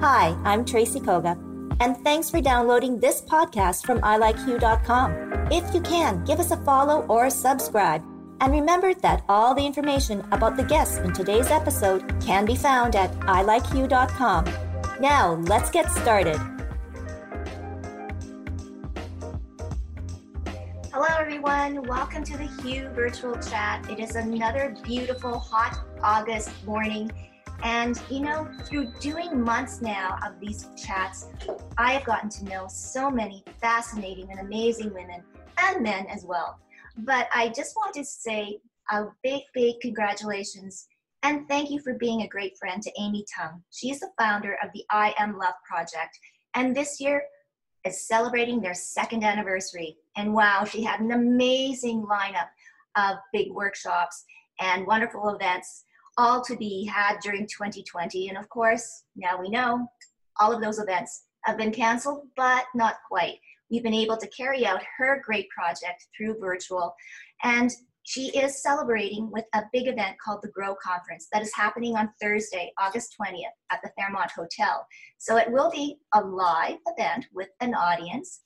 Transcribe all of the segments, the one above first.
Hi, I'm Tracy Koga, and thanks for downloading this podcast from ilikeyou.com. If you can, give us a follow or a subscribe. And remember that all the information about the guests in today's episode can be found at ilikeyou.com. Now, let's get started. Hello, everyone. Welcome to the Hue Virtual Chat. It is another beautiful, hot August morning. And, through doing months now of these chats, I have gotten to know so many fascinating and amazing women and men as well. But I just want to say a big, big congratulations and thank you for being a great friend to Amy Tung. She is the founder of the I Am Love Project. And this year is celebrating their second anniversary. And wow, she had an amazing lineup of big workshops and wonderful events, all to be had during 2020. And of course, now we know all of those events have been canceled, but not quite. We've been able to carry out her great project through virtual. And she is celebrating with a big event called the GROW Conference that is happening on Thursday, August 20th at the Fairmont Hotel. So it will be a live event with an audience,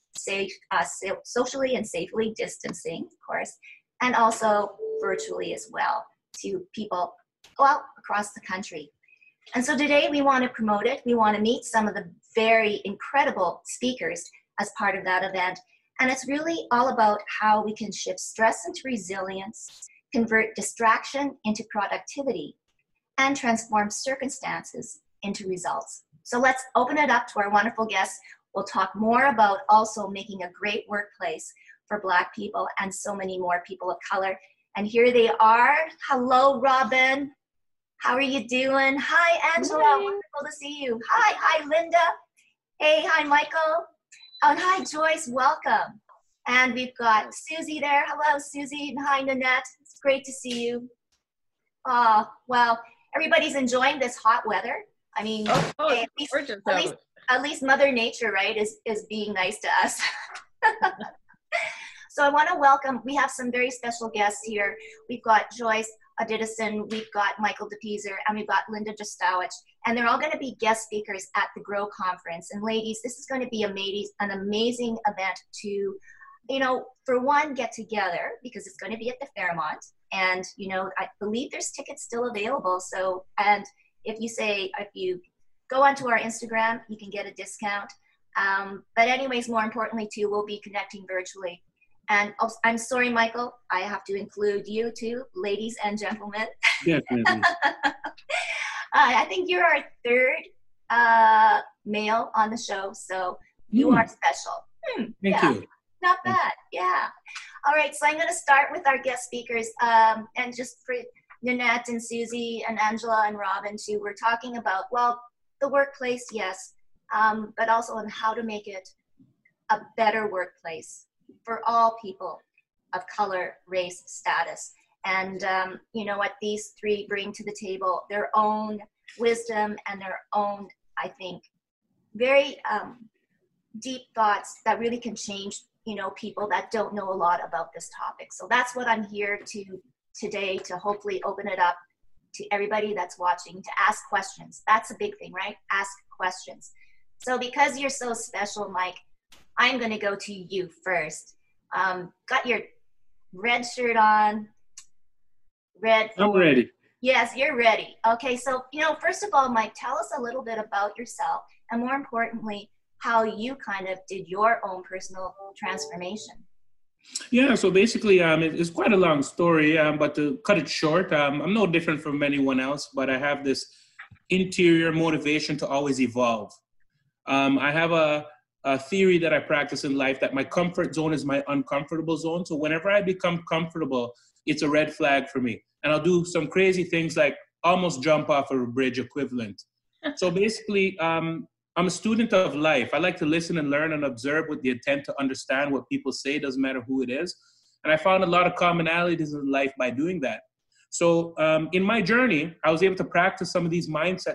socially and safely distancing, of course, and also virtually as well to people all across the country. And so today we want to promote it. We want to meet some of the very incredible speakers as part of that event. And it's really all about how we can shift stress into resilience, convert distraction into productivity, and transform circumstances into results. So let's open it up to our wonderful guests. We'll talk more about also making a great workplace for Black people and so many more people of color. And here they are. Hello, Robin. How are you doing? Hi, Angela. Hi. Wonderful to see you. Hi, Linda. Hey, hi, Michael. And hi, Joyce. Welcome. And we've got Susie there. Hello, Susie. And hi, Nanette. It's great to see you. Oh, well, everybody's enjoying this hot weather. I mean, hey, at least Mother Nature, right, is being nice to us. So I want to welcome, we have some very special guests here. We've got Joyce Adidison, we've got Michael DePizer, and we've got Linda Justowich. And they're all going to be guest speakers at the GROW Conference. And ladies, this is going to be an amazing event to, for one, get together, because it's going to be at the Fairmont. And, I believe there's tickets still available. So, and if you go onto our Instagram, you can get a discount. But anyways, more importantly, too, we'll be connecting virtually. And I'm sorry, Michael, I have to include you too, ladies and gentlemen. Definitely. I think you're our third male on the show, so you are special. Thank you. Not bad, yeah. All right, so I'm going to start with our guest speakers. And just for Nanette and Susie and Angela and Robin too, we're talking about, well, the workplace, yes, but also on how to make it a better workplace for all people of color, race, status. And what these three bring to the table, their own wisdom and their own, I think, very deep thoughts that really can change, people that don't know a lot about this topic. So that's what I'm here today to hopefully open it up to everybody that's watching, to ask questions. That's a big thing, right? Ask questions. So because you're so special, Mike, I'm going to go to you first. Got your red shirt on. I'm ready. Yes, you're ready. Okay, so, first of all, Mike, tell us a little bit about yourself, and more importantly, how you kind of did your own personal transformation. Yeah, so basically, it's quite a long story, but to cut it short, I'm no different from anyone else, but I have this interior motivation to always evolve. I have a theory that I practice in life that my comfort zone is my uncomfortable zone. So whenever I become comfortable, it's a red flag for me. And I'll do some crazy things like almost jump off of a bridge equivalent. So basically, I'm a student of life. I like to listen and learn and observe with the intent to understand what people say, doesn't matter who it is. And I found a lot of commonalities in life by doing that. So in my journey, I was able to practice some of these mindset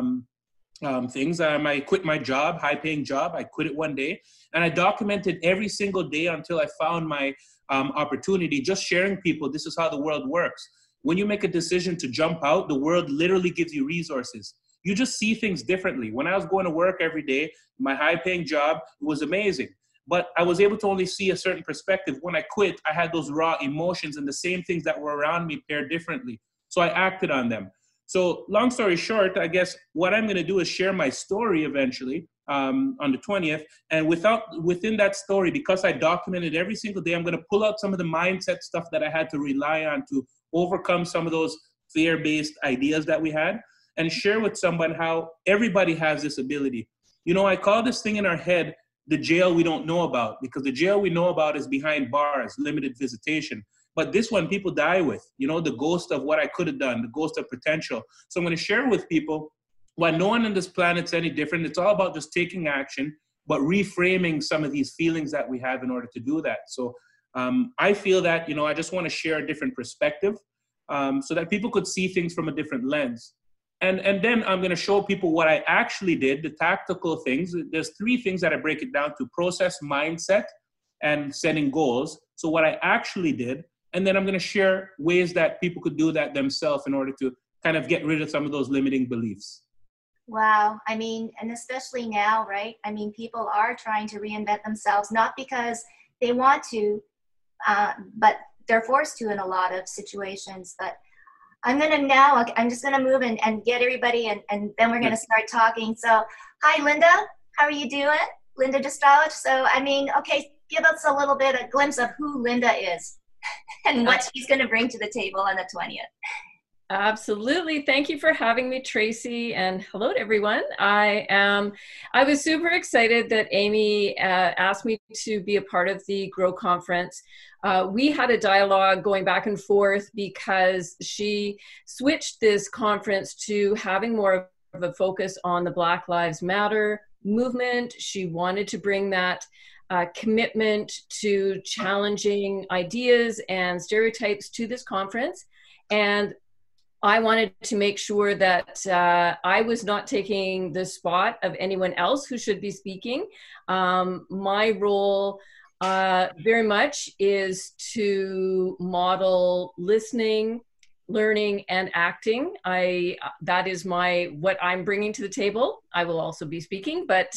things. I quit my job, high-paying job. I quit it one day, and I documented every single day until I found my opportunity, just sharing people, this is how the world works. When you make a decision to jump out, the world literally gives you resources. You just see things differently. When I was going to work every day, my high-paying job, it was amazing. But I was able to only see a certain perspective. When I quit, I had those raw emotions, and the same things that were around me paired differently. So I acted on them. So long story short, I guess what I'm going to do is share my story eventually on the 20th. And within that story, because I documented every single day, I'm going to pull out some of the mindset stuff that I had to rely on to overcome some of those fear-based ideas that we had, and share with someone how everybody has this ability. You know, I call this thing in our head the jail we don't know about, because the jail we know about is behind bars, limited visitation. But this one people die with, you know, the ghost of what I could have done, the ghost of potential. So I'm going to share with people why no one on this planet's any different. It's all about just taking action, but reframing some of these feelings that we have in order to do that. So I feel that, you know, I just want to share a different perspective so that people could see things from a different lens. And then I'm going to show people what I actually did, the tactical things. There's 3 things that I break it down to: process, mindset, and setting goals. So what I actually did, and then I'm going to share ways that people could do that themselves in order to kind of get rid of some of those limiting beliefs. Wow. I mean, and especially now, right? I mean, people are trying to reinvent themselves, not because they want to, but they're forced to in a lot of situations. But I'm just going to move and get everybody, and then we're going to start talking. So, hi, Linda. How are you doing? Linda Dostallich. So, I mean, okay, give us a little bit, a glimpse of who Linda is and what she's going to bring to the table on the 20th. Absolutely. Thank you for having me, Tracy, and hello to everyone. I was super excited that Amy asked me to be a part of the GROW conference. We had a dialogue going back and forth because she switched this conference to having more of a focus on the Black Lives Matter movement. She wanted to bring that commitment to challenging ideas and stereotypes to this conference. And I wanted to make sure that I was not taking the spot of anyone else who should be speaking. My role very much is to model listening, learning, and acting. That is what I'm bringing to the table. I will also be speaking, but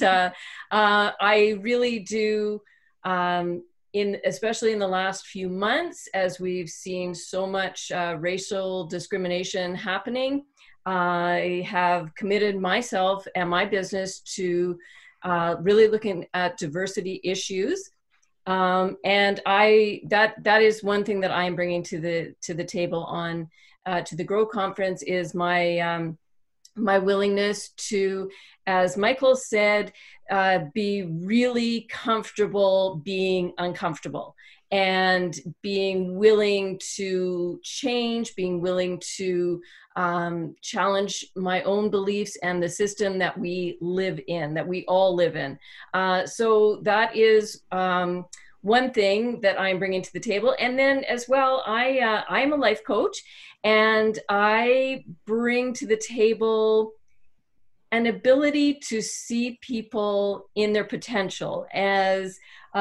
I really do, especially in the last few months, as we've seen so much racial discrimination happening, I have committed myself and my business to really looking at diversity issues. And that is one thing that I am bringing to the table on to the GROW conference, is my my willingness to, as Michael said, be really comfortable being uncomfortable, and being willing to change, being willing to challenge my own beliefs and the system that we live in, that we all live in. So that is one thing that I'm bringing to the table. And then as well, I'm a life coach, and I bring to the table an ability to see people in their potential. As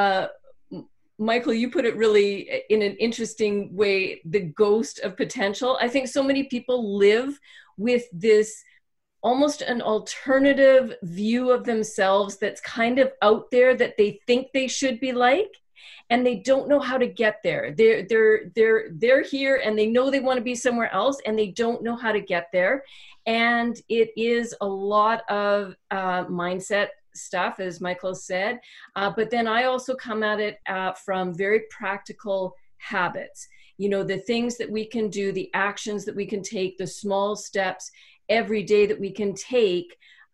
Michael, you put it really in an interesting way, the ghost of potential. I think so many people live with this almost an alternative view of themselves that's kind of out there, that they think they should be like, and they don't know how to get there. They're here and they know they want to be somewhere else, and they don't know how to get there. And it is a lot of mindset stuff, as Michael said. But then I also come at it from very practical habits. You know, the things that we can do, the actions that we can take, the small steps every day that we can take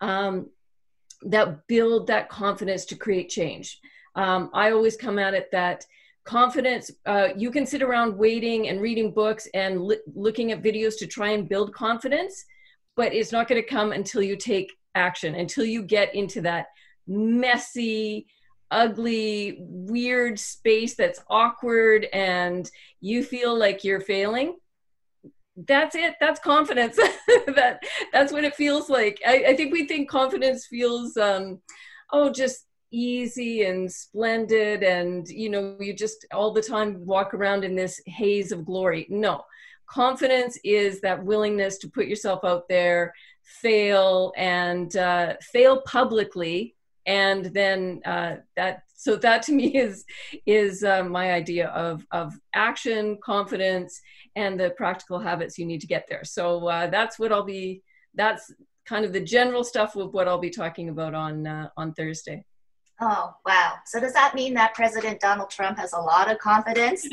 that build that confidence to create change. I always come at it that confidence, you can sit around waiting and reading books and looking at videos to try and build confidence, but it's not going to come until you take action, until you get into that messy, ugly, weird space that's awkward and you feel like you're failing. That's it. That's confidence. That's what it feels like. I think we think confidence feels, just easy and splendid, and you just all the time walk around in this haze of glory. No, confidence is that willingness to put yourself out there, fail and fail publicly, and then that to me is my idea of action, confidence, and the practical habits you need to get there. So that's kind of the general stuff of what I'll be talking about on Thursday. Oh, wow. So does that mean that President Donald Trump has a lot of confidence?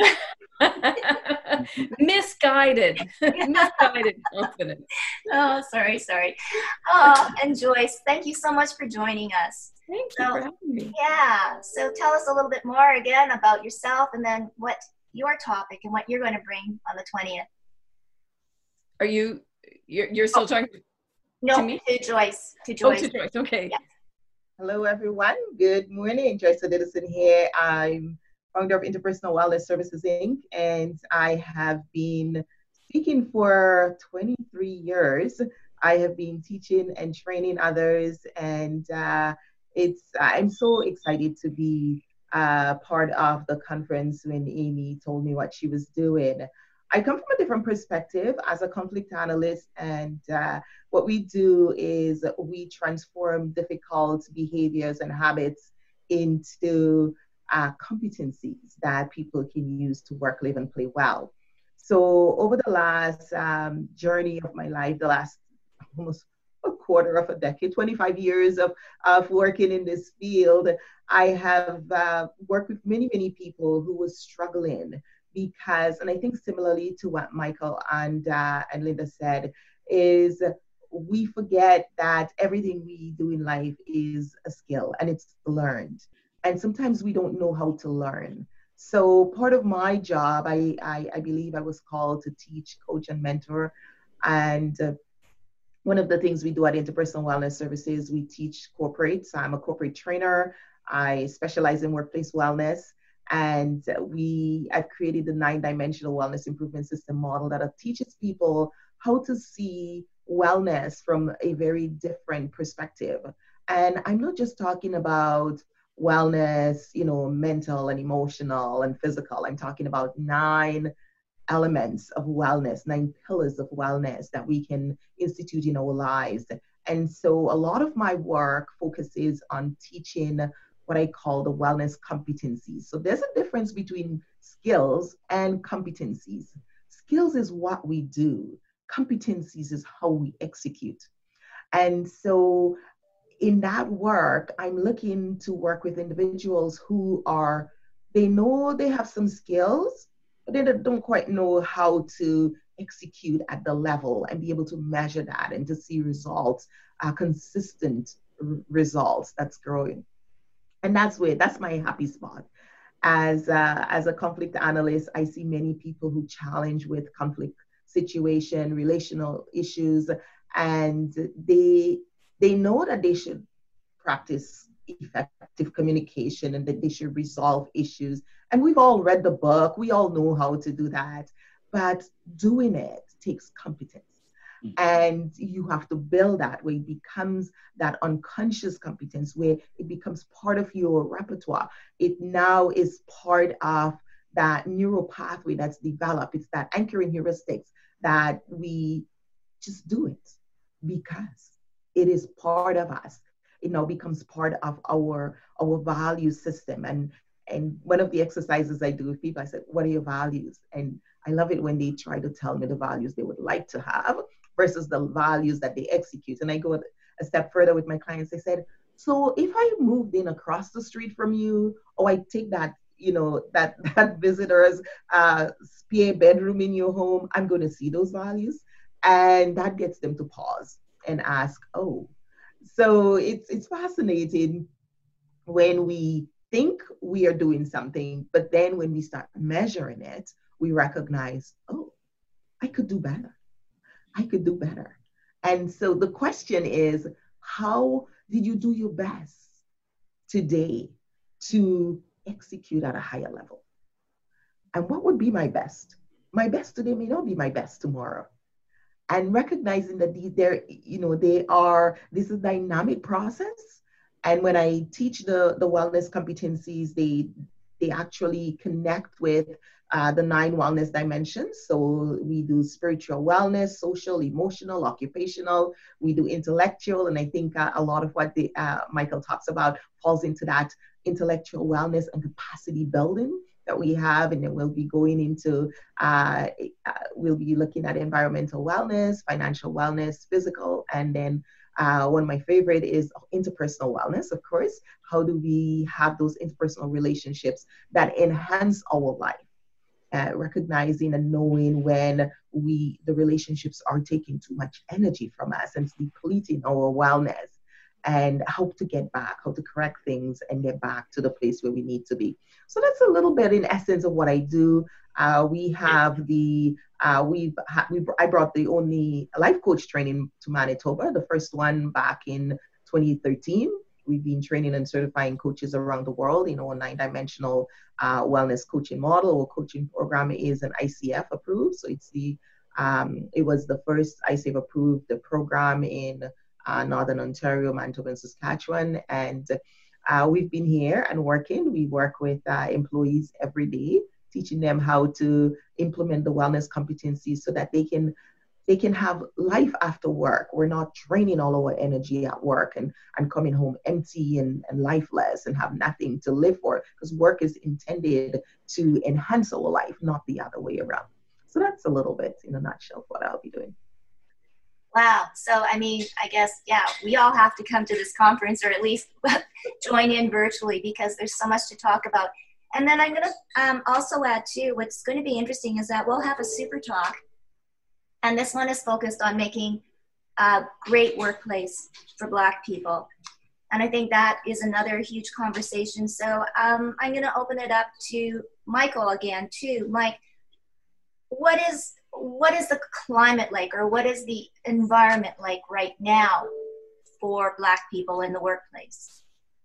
Misguided confidence. Oh, sorry. Oh, and Joyce, thank you so much for joining us. Thank you for having me. Yeah. So tell us a little bit more again about yourself, and then what your topic and what you're going to bring on the 20th. Are you're still talking to me? To Joyce. To Joyce. Okay. Yeah. Hello, everyone. Good morning. Joyce Odidison here. I'm founder of Interpersonal Wellness Services, Inc., and I have been speaking for 23 years. I have been teaching and training others, and I'm so excited to be part of the conference when Amy told me what she was doing. I come from a different perspective as a conflict analyst, and what we do is we transform difficult behaviors and habits into competencies that people can use to work, live, and play well. So over the last journey of my life, the last almost a quarter of a decade, 25 years of working in this field, I have worked with many, many people who were struggling because, and I think similarly to what Michael and Linda said, is we forget that everything we do in life is a skill and it's learned. And sometimes we don't know how to learn. So part of my job, I believe I was called to teach, coach, and mentor. And one of the things we do at Interpersonal Wellness Services, we teach corporates. I'm a corporate trainer. I specialize in workplace wellness. And I've created the 9-dimensional wellness improvement system model that teaches people how to see wellness from a very different perspective. And I'm not just talking about wellness, mental and emotional and physical. I'm talking about 9 elements of wellness, 9 pillars of wellness that we can institute in our lives. And so a lot of my work focuses on teaching what I call the wellness competencies. So there's a difference between skills and competencies. Skills is what we do. Competencies is how we execute. And so in that work, I'm looking to work with individuals who they know they have some skills, but they don't quite know how to execute at the level and be able to measure that and to see results, consistent results that's growing. And that's my happy spot. As a conflict analyst, I see many people who challenge with conflict situation, relational issues, and they know that they should practice effective communication and that they should resolve issues. And we've all read the book. We all know how to do that. But doing it takes competence. And you have to build that where it becomes that unconscious competence, where it becomes part of your repertoire. It now is part of that neural pathway that's developed. It's that anchoring heuristics that we just do it because it is part of us. It now becomes part of our value system. And one of the exercises I do with people, I said, what are your values? And I love it when they try to tell me the values they would like to have versus the values that they execute. And I go a step further with my clients. I said, so if I moved in across the street from you, or I take that, that visitor's spare bedroom in your home, I'm going to see those values. And that gets them to pause and ask, oh. So it's fascinating when we think we are doing something, but then when we start measuring it, we recognize, oh, I could do better. I could do better. And so the question is, how did you do your best today to execute at a higher level? And what would be my best? My best today may not be my best tomorrow. And recognizing that this is a dynamic process. And when I teach the wellness competencies, they actually connect with the 9 wellness dimensions. So we do spiritual wellness, social, emotional, occupational. We do intellectual, and I think a lot of what Michael talks about falls into that intellectual wellness and capacity building that we have. And then we'll be going into, we'll be looking at environmental wellness, financial wellness, physical, and then one of my favorite is interpersonal wellness, of course. How do we have those interpersonal relationships that enhance our life? Recognizing and knowing when the relationships are taking too much energy from us and depleting our wellness, and how to get back, how to correct things and get back to the place where we need to be. So that's a little bit in essence of what I do. We have I brought the only life coach training to Manitoba, the first one back in 2013. We've been training and certifying coaches around the world, a 9-dimensional wellness coaching model or coaching program is an ICF approved. So it was the first ICF approved program in Northern Ontario, Manitoba, and Saskatchewan. And we've been here and working. We work with employees every day, teaching them how to implement the wellness competencies so that they can have life after work. We're not draining all our energy at work and coming home empty and lifeless and have nothing to live for, because work is intended to enhance our life, not the other way around. So that's a little bit in a nutshell what I'll be doing. Wow. So, I guess, we all have to come to this conference or at least join in virtually because there's so much to talk about. And then I'm going to also add too, what's going to be interesting is that we'll have a super talk. And this one is focused on making a great workplace for Black people. And I think that is another huge conversation. So I'm going to open it up to Michael again too. Mike, what is the climate like, or what is the environment like right now for Black people in the workplace?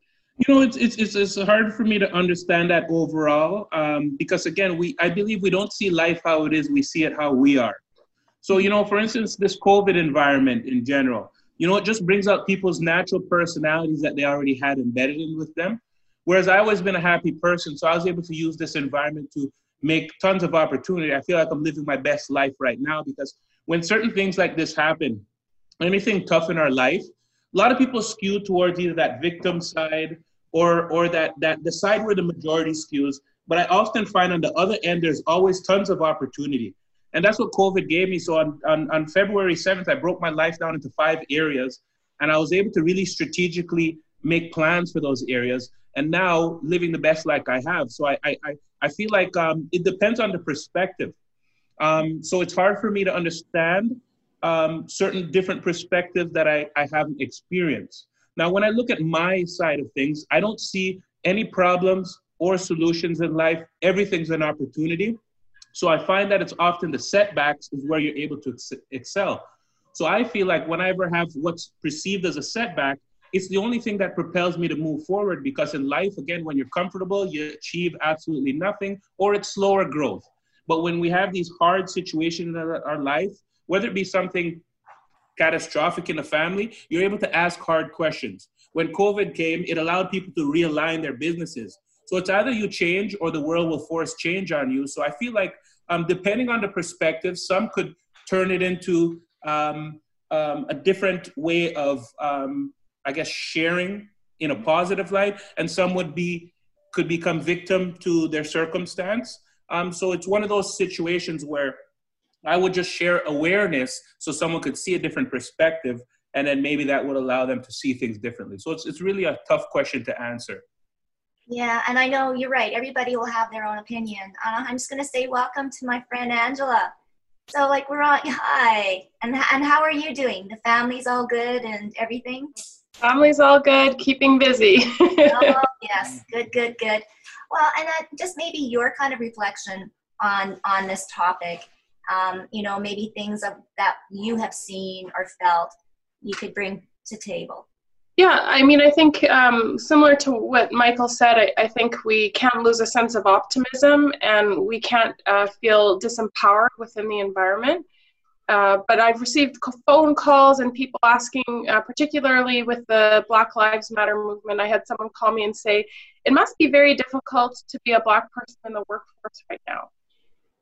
It's hard for me to understand that overall because again, I believe we don't see life how it is, we see it how we are. So, for instance, this COVID environment in general, it just brings out people's natural personalities that they already had embedded in with them. Whereas I've always been a happy person, so I was able to use this environment to make tons of opportunity. I feel like I'm living my best life right now because when certain things like this happen, anything tough in our life, a lot of people skew towards either that victim side or that the side where the majority skews. But I often find on the other end, there's always tons of opportunity. And that's what COVID gave me. So on February 7th, I broke my life down into 5 areas, and I was able to really strategically make plans for those areas. And now living the best life I have. So I feel like it depends on the perspective. So it's hard for me to understand certain different perspectives that I haven't experienced. Now, when I look at my side of things, I don't see any problems or solutions in life. Everything's an opportunity. So I find that it's often the setbacks is where you're able to excel. So I feel like whenever I have what's perceived as a setback, it's the only thing that propels me to move forward, because in life, again, when you're comfortable, you achieve absolutely nothing, or it's slower growth. But when we have these hard situations in our life, whether it be something catastrophic in a family, you're able to ask hard questions. When COVID came, it allowed people to realign their businesses. So it's either you change or the world will force change on you. So I feel like depending on the perspective, some could turn it into a different way of, sharing in a positive light, and some could become victim to their circumstance. So it's one of those situations where I would just share awareness so someone could see a different perspective, and then maybe that would allow them to see things differently. So it's really a tough question to answer. Yeah, and I know you're right. Everybody will have their own opinion. I'm just going to say welcome to my friend Angela. So we're on, hi. And how are you doing? The family's all good and everything? Family's all good, keeping busy. Oh, yes. Good. Well, and just maybe your kind of reflection on this topic, maybe things that you have seen or felt you could bring to table. Yeah, I think similar to what Michael said, I think we can't lose a sense of optimism, and we can't feel disempowered within the environment. But I've received phone calls and people asking, particularly with the Black Lives Matter movement, I had someone call me and say, it must be very difficult to be a Black person in the workforce right now.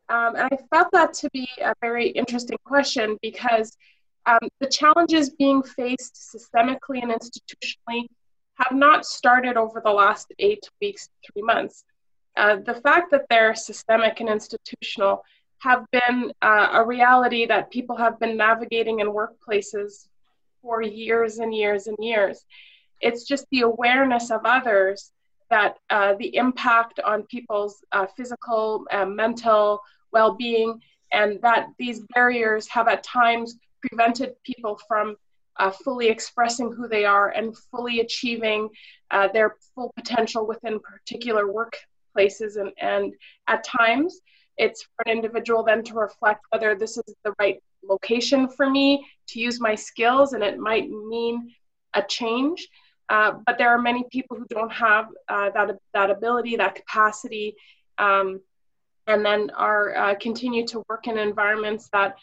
And I felt that to be a very interesting question because the challenges being faced systemically and institutionally have not started over the last 8 weeks, 3 months. The fact that they're systemic and institutional have been a reality that people have been navigating in workplaces for years and years and years. It's just the awareness of others that the impact on people's physical, mental well-being, and that these barriers have at times prevented people from fully expressing who they are and fully achieving their full potential within particular workplaces. And at times, it's for an individual then to reflect whether this is the right location for me to use my skills, and it might mean a change. But there are many people who don't have that ability, that capacity, and then are continue to work in environments that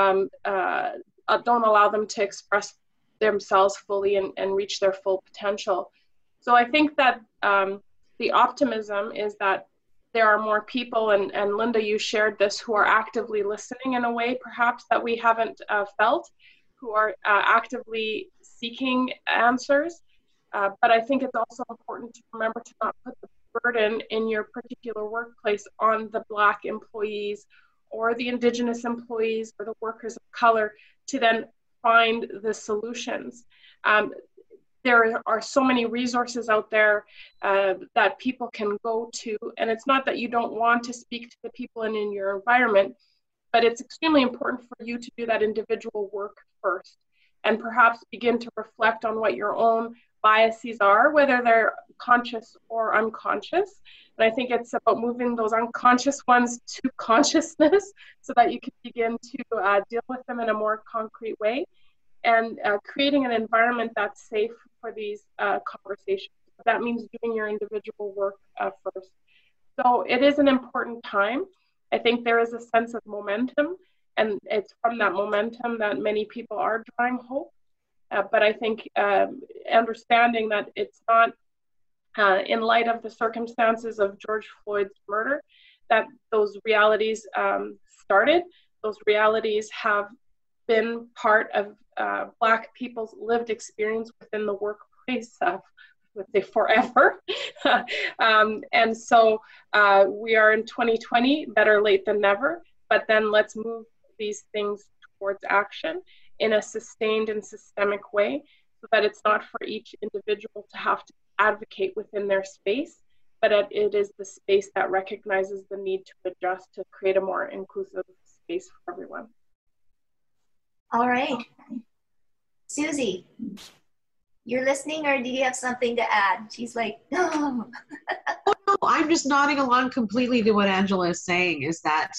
don't allow them to express themselves fully and reach their full potential. So I think that the optimism is that there are more people, and Linda, you shared this, who are actively listening in a way perhaps that we haven't felt, who are actively seeking answers. But I think it's also important to remember to not put the burden in your particular workplace on the Black employees or the Indigenous employees or the workers of color to then find the solutions. There are so many resources out there that people can go to, and it's not that you don't want to speak to the people in your environment, but it's extremely important for you to do that individual work first and perhaps begin to reflect on what your own biases are, whether they're conscious or unconscious. And I think it's about moving those unconscious ones to consciousness so that you can begin to deal with them in a more concrete way, and creating an environment that's safe for these conversations. That means doing your individual work first. So it is an important time. I think there is a sense of momentum, and it's from that momentum that many people are drawing hope. But I think understanding that it's not in light of the circumstances of George Floyd's murder that those realities started. Those realities have been part of Black people's lived experience within the workplace, let's say forever. And so we are in 2020, better late than never, but then let's move these things towards action in a sustained and systemic way so that it's not for each individual to have to advocate within their space, but it is the space that recognizes the need to adjust to create a more inclusive space for everyone. All right. Susie, you're listening, or do you have something to add? She's like, no. Oh, no, I'm just nodding along completely to what Angela is saying, is that,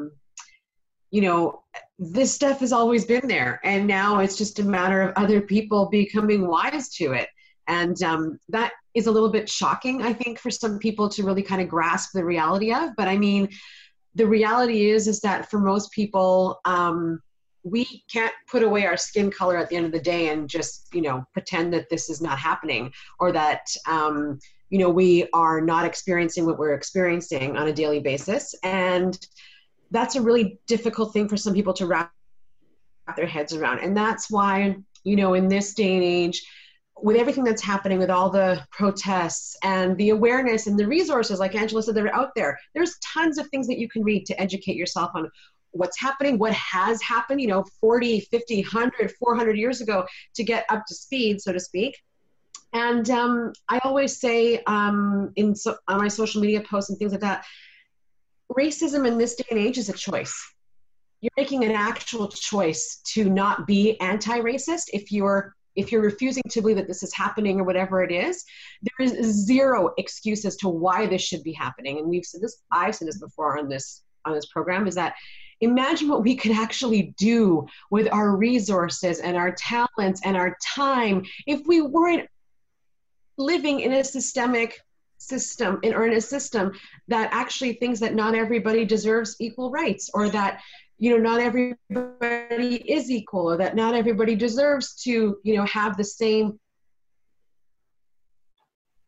you know, this stuff has always been there, and now it's just a matter of other people becoming wise to it. And that is a little bit shocking, I think, for some people to really kind of grasp the reality of. But I mean, the reality is that for most people, we can't put away our skin color at the end of the day and just, you know, pretend that this is not happening, or that, you know, we are not experiencing what we're experiencing on a daily basis. And that's a really difficult thing for some people to wrap their heads around. And that's why, you know, in this day and age, with everything that's happening, with all the protests and the awareness and the resources, like Angela said, that are out there, there's tons of things that you can read to educate yourself on what's happening, what has happened, you know, 40, 50, 100, 400 years ago, to get up to speed, so to speak. And I always say on my social media posts and things like that, racism in this day and age is a choice. You're making an actual choice to not be anti-racist. If you're refusing to believe that this is happening or whatever it is, there is zero excuse as to why this should be happening. And I've said this before on this program, is that imagine what we could actually do with our resources and our talents and our time if we weren't living in a systemic system, or in a system that actually thinks that not everybody deserves equal rights, or that, you know, not everybody is equal, or that not everybody deserves to, you know, have the same.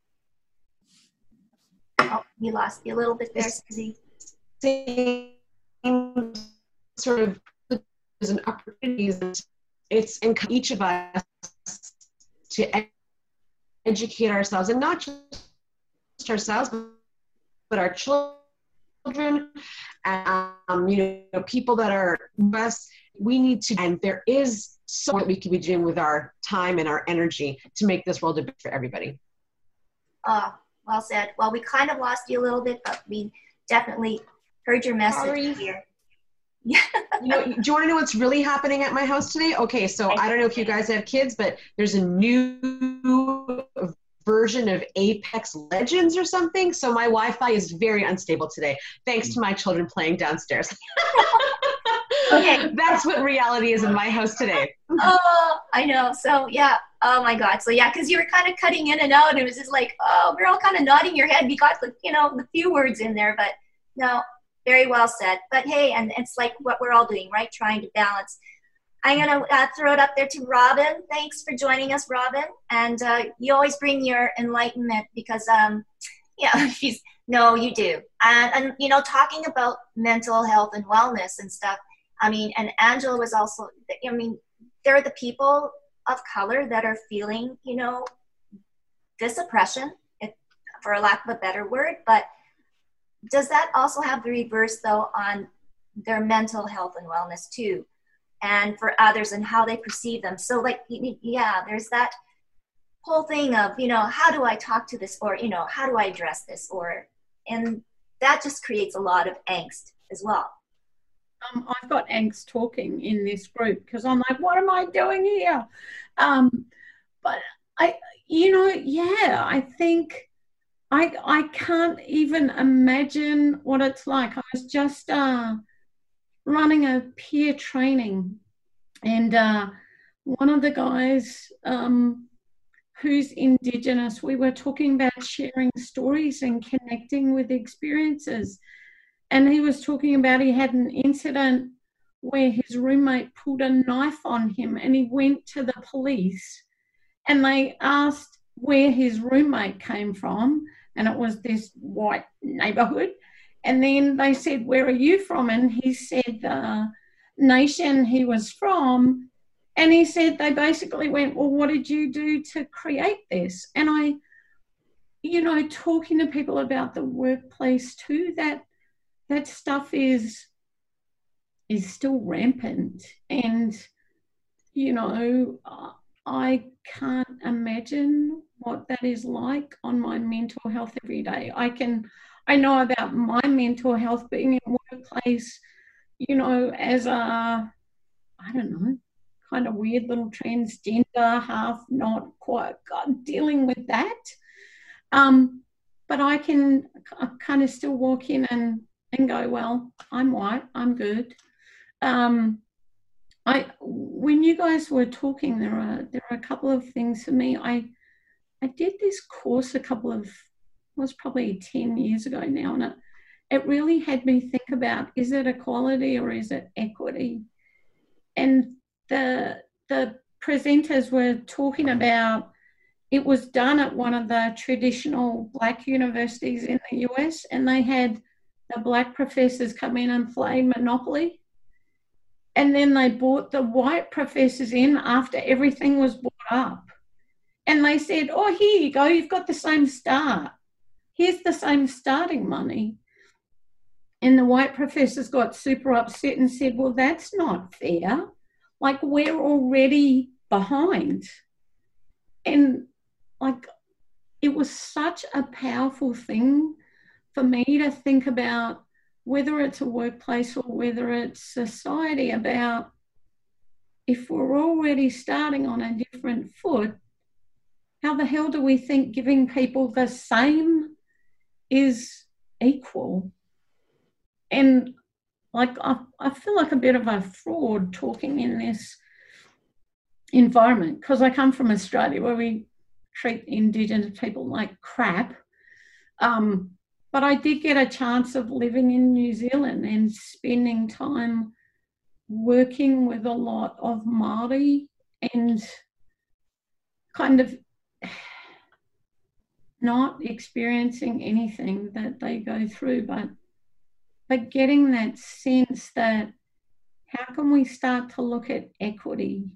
Oh, you lost me a little bit there, Susie. Same sort of and opportunities. It's in each of us to educate ourselves, and not just ourselves, but our children, people that are us. We need to, and there is so much that we can be doing with our time and our energy to make this world a better for everybody. Well said. Well, we kind of lost you a little bit, but we definitely heard your message here. Yeah. Do you want to know what's really happening at my house today? Okay, so I don't know if you guys have kids, but there's a new version of Apex Legends or something. So my Wi-Fi is very unstable today, thanks to my children playing downstairs. Okay. That's what reality is in my house today. Oh, I know. So yeah. Oh my God. So yeah, because you were kind of cutting in and out, and it was just like, oh, we're all kind of nodding your head. We got the few words in there, but no, very well said. But hey, and it's like what we're all doing, right? Trying to balance. I'm gonna throw it up there to Robin. Thanks for joining us, Robin. And you always bring your enlightenment because you do. And talking about mental health and wellness and stuff. I mean, and Angela was also, there are the people of color that are feeling, this oppression, for a lack of a better word. But does that also have the reverse, though, on their mental health and wellness, too? And for others and how they perceive them. So, there's that whole thing of, how do I talk to this? Or, how do I address this? And that just creates a lot of angst as well. I've got angst talking in this group because I'm like, what am I doing here? But I think I can't even imagine what it's like. I was just running a peer training, and one of the guys who's Indigenous, we were talking about sharing stories and connecting with experiences. And he was talking about he had an incident where his roommate pulled a knife on him, and he went to the police and they asked where his roommate came from, and it was this white neighborhood. And then they said, where are you from? And he said the nation he was from. And he said they basically went, well, what did you do to create this? And talking to people about the workplace too, that stuff is still rampant. And, I can't imagine what that is like on my mental health every day. I know about my mental health being in workplace, as a, I don't know, kind of weird little transgender, half not quite dealing with that. But I kind of still walk in and go, well, I'm white, I'm good. When you guys were talking, there are a couple of things for me. I did this course was probably 10 years ago now, and it really had me think about, is it equality or is it equity? And the presenters were talking about, it was done at one of the traditional Black universities in the US, and they had the Black professors come in and play Monopoly. And then they brought the white professors in after everything was brought up. And they said, oh, here you go, you've got the same start. Here's the same starting money. And the white professors got super upset and said, well, that's not fair. Like, we're already behind. And it was such a powerful thing for me to think about, whether it's a workplace or whether it's society, about if we're already starting on a different foot, how the hell do we think giving people the same is equal? And I feel like a bit of a fraud talking in this environment, because I come from Australia where we treat Indigenous people like crap. But I did get a chance of living in New Zealand and spending time working with a lot of Māori and kind of not experiencing anything that they go through, but but getting that sense that how can we start to look at equity?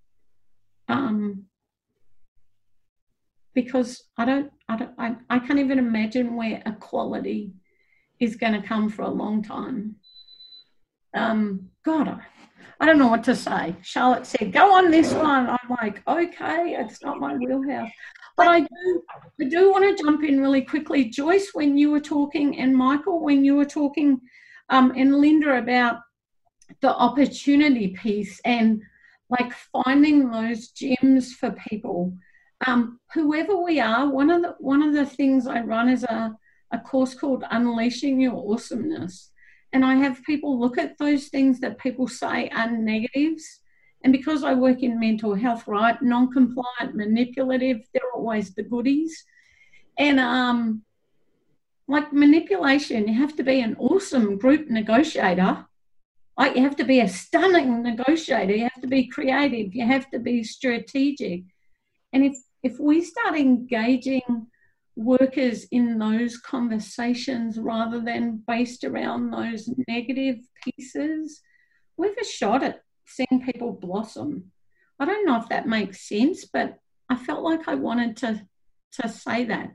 Because I can't even imagine where equality is going to come for a long time. God, I don't know what to say. Charlotte said, go on this one. I'm like, okay, it's not my wheelhouse. But I do want to jump in really quickly. Joyce, when you were talking, and Michael, when you were talking, and Linda, about the opportunity piece and like finding those gems for people. Whoever we are, one of the things I run is a course called Unleashing Your Awesomeness. And I have people look at those things that people say are negatives. And because I work in mental health, right, non-compliant, manipulative, they're always the goodies. And like manipulation, you have to be an awesome group negotiator. Like you have to be a stunning negotiator. You have to be creative. You have to be strategic. And if we start engaging workers in those conversations rather than based around those negative pieces, we've a shot at seeing people blossom. I don't know if that makes sense, but I felt like I wanted to say that.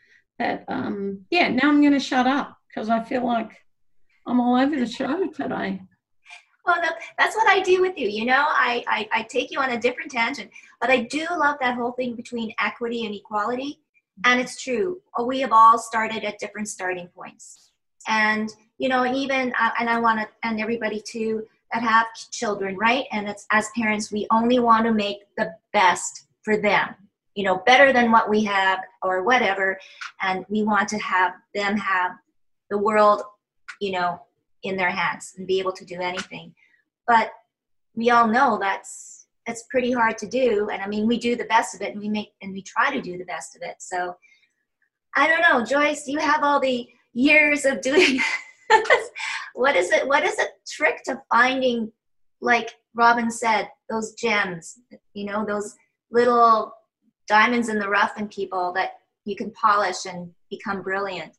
Yeah, now I'm going to shut up because I feel like I'm all over the show today. Well, that's what I do with you. You know, I take you on a different tangent, but I do love that whole thing between equity and equality. And it's true. We have all started at different starting points. And, you know, even, and I want to, and everybody too, that have children, right? And it's, as parents, we only want to make the best for them, you know, better than what we have or whatever. And we want to have them have the world, you know, in their hands and be able to do anything. But we all know it's pretty hard to do. And I mean, we do the best of it, and we try to do the best of it. So I don't know, Joyce, you have all the years of doing this. What is a trick to finding, like Robin said, those gems, you know, those little diamonds in the rough in people that you can polish and become brilliant?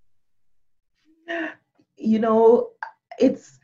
You know, it's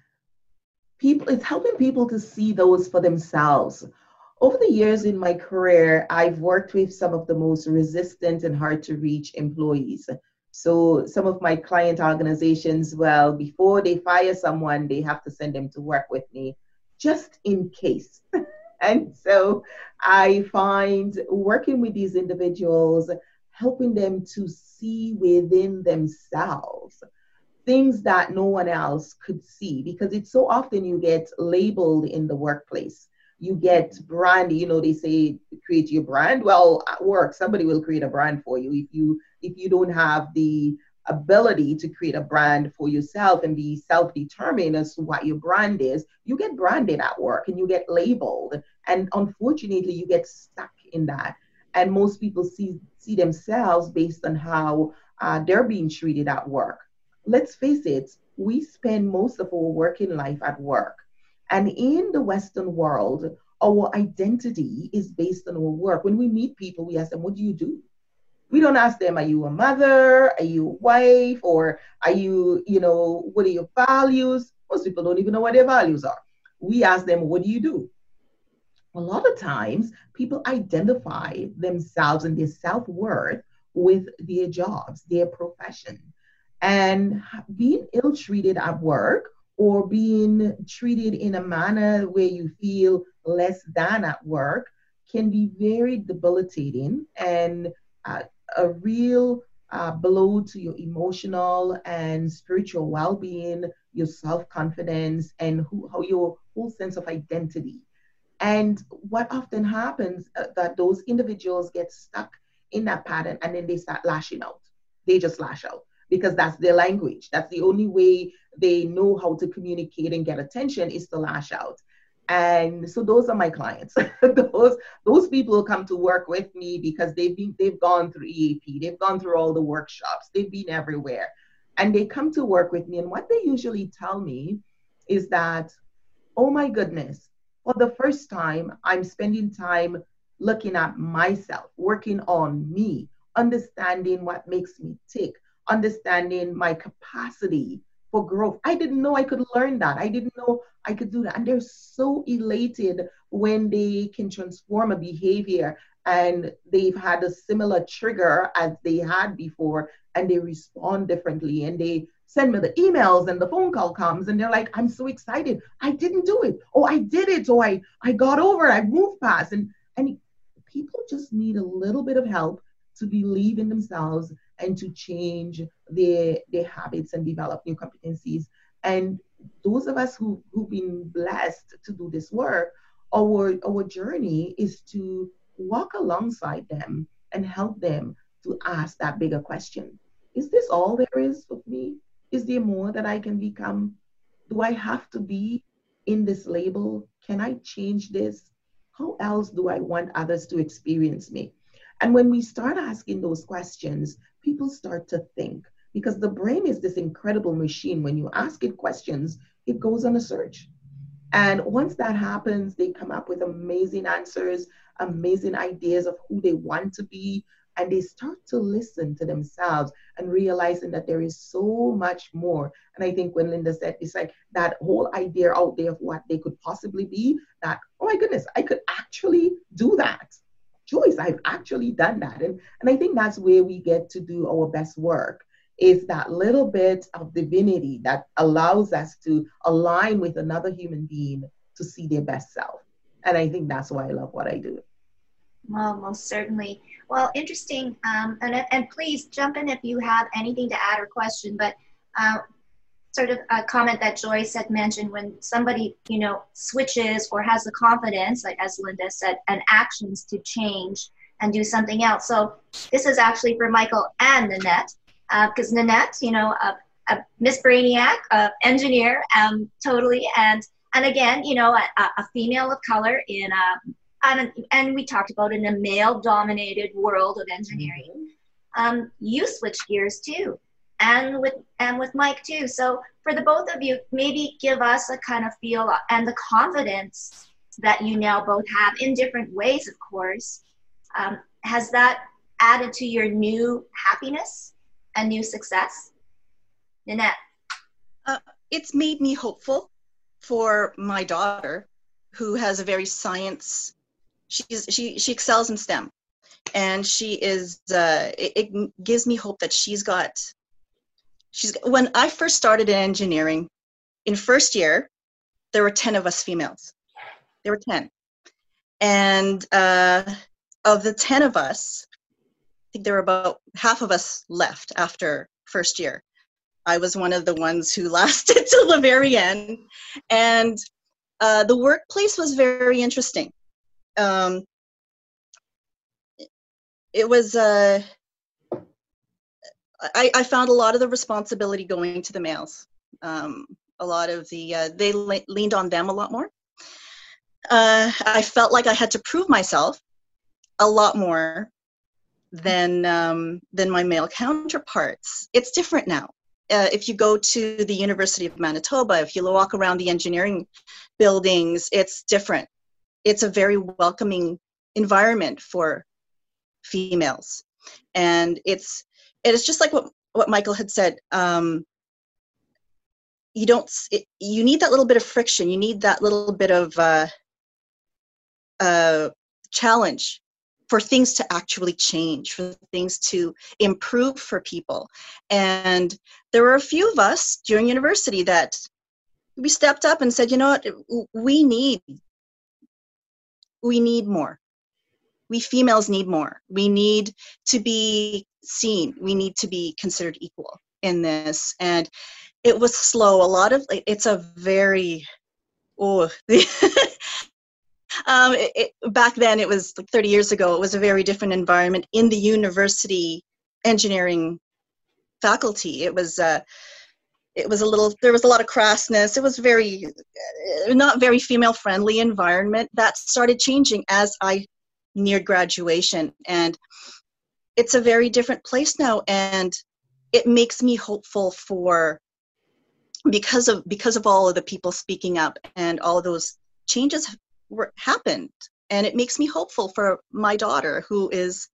helping people to see those for themselves. Over the years in my career, I've worked with some of the most resistant and hard to reach employees. So some of my client organizations, well, before they fire someone, they have to send them to work with me just in case. And so I find working with these individuals, helping them to see within themselves things that no one else could see, because it's so often you get labeled in the workplace. You get brand, you know, they say create your brand. Well, at work, somebody will create a brand for you. If you don't have the ability to create a brand for yourself and be self-determined as to what your brand is, you get branded at work and you get labeled. And unfortunately, you get stuck in that. And most people see themselves based on how they're being treated at work. Let's face it, we spend most of our working life at work. And in the Western world, our identity is based on our work. When we meet people, we ask them, what do you do? We don't ask them, are you a mother? Are you a wife? Or are you, you know, what are your values? Most people don't even know what their values are. We ask them, what do you do? A lot of times, people identify themselves and their self-worth with their jobs, their profession. And being ill-treated at work or being treated in a manner where you feel less than at work can be very debilitating and a real blow to your emotional and spiritual well-being, your self-confidence, and how your whole sense of identity. And what often happens that those individuals get stuck in that pattern and then they start lashing out. They just lash out, because that's their language. That's the only way they know how to communicate and get attention, is to lash out. And so those are my clients. those people come to work with me because they've gone through EAP, they've gone through all the workshops, they've been everywhere. And they come to work with me, and what they usually tell me is that, oh my goodness, for the first time, I'm spending time looking at myself, working on me, understanding what makes me tick, understanding my capacity for growth. I didn't know I could learn that. I didn't know I could do that. And they're so elated when they can transform a behavior and they've had a similar trigger as they had before, and they respond differently, and they send me the emails and the phone call comes and they're like, I'm so excited. I didn't do it. Oh, I did it. Oh, I got over it. I moved past. And people just need a little bit of help to believe in themselves and to change their habits and develop new competencies. And those of us who've been blessed to do this work, our journey is to walk alongside them and help them to ask that bigger question. Is this all there is of me? Is there more that I can become? Do I have to be in this label? Can I change this? How else do I want others to experience me? And when we start asking those questions, people start to think, because the brain is this incredible machine. When you ask it questions, it goes on a search. And once that happens, they come up with amazing answers, amazing ideas of who they want to be, and they start to listen to themselves and realizing that there is so much more. And I think when Linda said, it's like that whole idea out there of what they could possibly be, that, oh my goodness, I could actually do that. Joyce, I've actually done that. And I think that's where we get to do our best work, is that little bit of divinity that allows us to align with another human being to see their best self. And I think that's why I love what I do. Well, most certainly. Well, interesting. And please jump in if you have anything to add or question, but sort of a comment that Joyce had mentioned, when somebody, switches or has the confidence, like as Linda said, and actions to change and do something else. So this is actually for Michael and Nanette, because Nanette, a Miss Brainiac, engineer, totally. And again, a female of color in and we talked about in a male-dominated world of engineering. You switch gears too, and with Mike too. So for the both of you, maybe give us a kind of feel and the confidence that you now both have in different ways, of course. Has that added to your new happiness and new success? Nanette? It's made me hopeful for my daughter, who has a very science. She excels in STEM, and she is. It gives me hope that she's. When I first started in engineering, in first year, there were 10 of us females. There were 10, and of the 10 of us, I think there were about half of us left after first year. I was one of the ones who lasted till the very end, and the workplace was very interesting. It was, I found a lot of the responsibility going to the males. A lot of they leaned on them a lot more. I felt like I had to prove myself a lot more than my male counterparts. It's different now. If you go to the University of Manitoba, if you walk around the engineering buildings, it's different. It's a very welcoming environment for females. And it's just like what Michael had said. You need that little bit of friction. You need that little bit of challenge for things to actually change, for things to improve for people. And there were a few of us during university that we stepped up and said, you know what, we need more. We females need more. We need to be seen. We need to be considered equal in this. And it was slow. It's a very, back then, it was like 30 years ago, it was a very different environment in the university engineering faculty. There was a lot of crassness. It was not very female friendly environment. That started changing as I neared graduation, and it's a very different place now, and it makes me hopeful because of all of the people speaking up and all of those changes happened. And it makes me hopeful for my daughter, who is,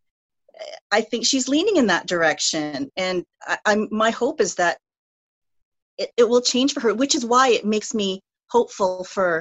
I think she's leaning in that direction. And my hope is that it will change for her, which is why it makes me hopeful for